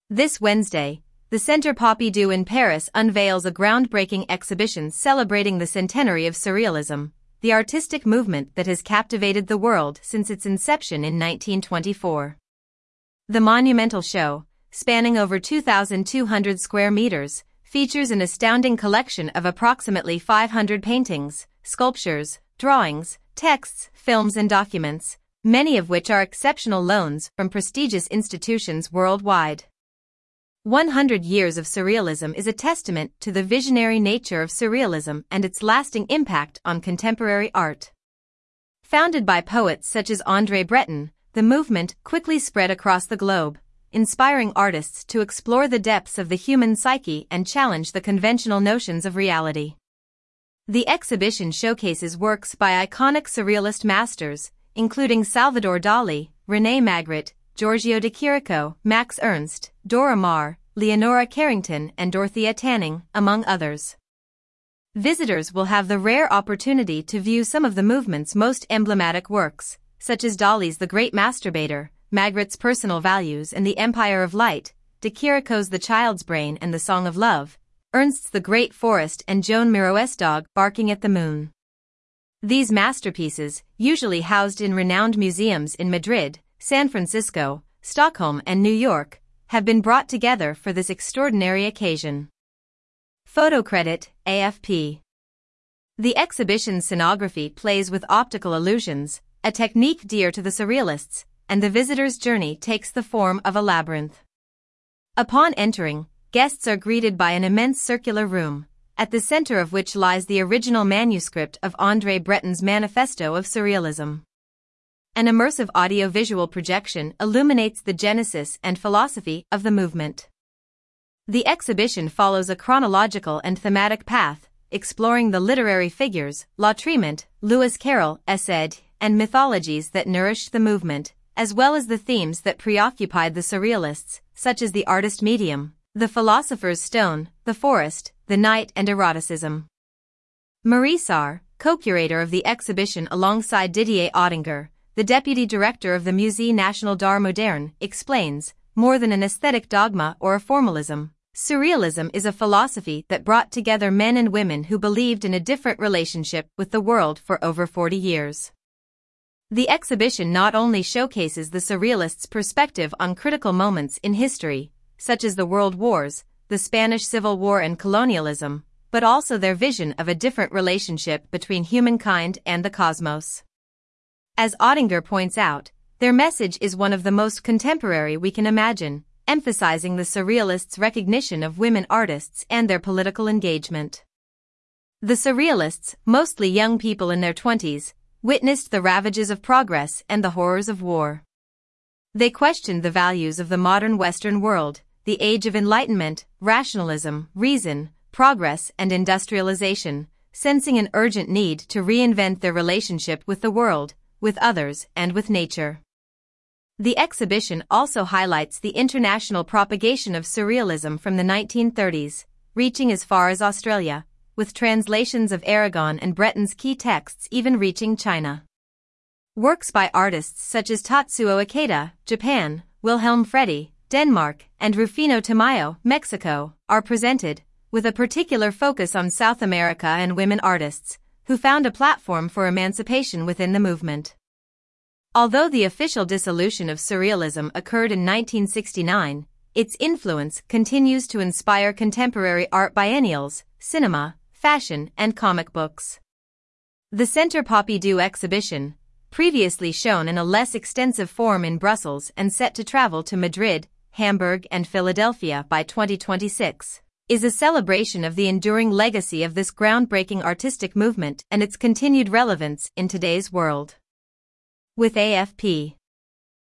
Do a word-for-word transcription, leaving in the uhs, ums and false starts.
This Wednesday, the Centre Pompidou in Paris unveils a groundbreaking exhibition celebrating the centenary of Surrealism, the artistic movement that has captivated the world since its inception in nineteen twenty-four. The monumental show, spanning over two thousand two hundred square meters, features an astounding collection of approximately five hundred paintings, sculptures, drawings, texts, films and documents, many of which are exceptional loans from prestigious institutions worldwide. one hundred years of Surrealism is a testament to the visionary nature of Surrealism and its lasting impact on contemporary art. Founded by poets such as André Breton, the movement quickly spread across the globe, inspiring artists to explore the depths of the human psyche and challenge the conventional notions of reality. The exhibition showcases works by iconic Surrealist masters, including Salvador Dali, René Magritte, Giorgio de Chirico, Max Ernst, Dora Maar, Leonora Carrington and Dorothea Tanning, among others. Visitors will have the rare opportunity to view some of the movement's most emblematic works, such as Dali's The Great Masturbator, Magritte's Personal Values and the Empire of Light, de Chirico's The Child's Brain and the Song of Love, Ernst's The Great Forest and Joan Mirau's Dog Barking at the Moon. These masterpieces, usually housed in renowned museums in Madrid, San Francisco, Stockholm and New York, have been brought together for this extraordinary occasion. Photo credit, A F P. The exhibition's scenography plays with optical illusions, a technique dear to the Surrealists, and the visitor's journey takes the form of a labyrinth. Upon entering, guests are greeted by an immense circular room, at the center of which lies the original manuscript of André Breton's Manifesto of Surrealism. An immersive audio-visual projection illuminates the genesis and philosophy of the movement. The exhibition follows a chronological and thematic path, exploring the literary figures, Lautréamont, Lewis Carroll, Sade, and mythologies that nourished the movement, as well as the themes that preoccupied the Surrealists, such as the artist medium, the philosopher's stone, the forest, the night and eroticism. Marie Sarr, co-curator of the exhibition alongside Didier Ottinger, the deputy director of the Musée National d'Art Moderne, explains, more than an aesthetic dogma or a formalism, Surrealism is a philosophy that brought together men and women who believed in a different relationship with the world for over forty years. The exhibition not only showcases the Surrealists' perspective on critical moments in history, such as the World Wars, the Spanish Civil War and colonialism, but also their vision of a different relationship between humankind and the cosmos. As Ottinger points out, their message is one of the most contemporary we can imagine, emphasizing the Surrealists' recognition of women artists and their political engagement. The Surrealists, mostly young people in their twenties, witnessed the ravages of progress and the horrors of war. They questioned the values of the modern Western world, the age of enlightenment, rationalism, reason, progress and industrialization, sensing an urgent need to reinvent their relationship with the world, with others, and with nature. The exhibition also highlights the international propagation of Surrealism from the nineteen thirties, reaching as far as Australia, with translations of Aragon and Breton's key texts even reaching China. Works by artists such as Tatsuo Ikeda, Japan, Wilhelm Fredi, Denmark, and Rufino Tamayo, Mexico, are presented, with a particular focus on South America and women artists, who found a platform for emancipation within the movement. Although the official dissolution of Surrealism occurred in nineteen sixty-nine, its influence continues to inspire contemporary art biennials, cinema, fashion, and comic books. The Centre Pompidou exhibition, previously shown in a less extensive form in Brussels and set to travel to Madrid, Hamburg, and Philadelphia by twenty twenty-six, is a celebration of the enduring legacy of this groundbreaking artistic movement and its continued relevance in today's world. With A F P.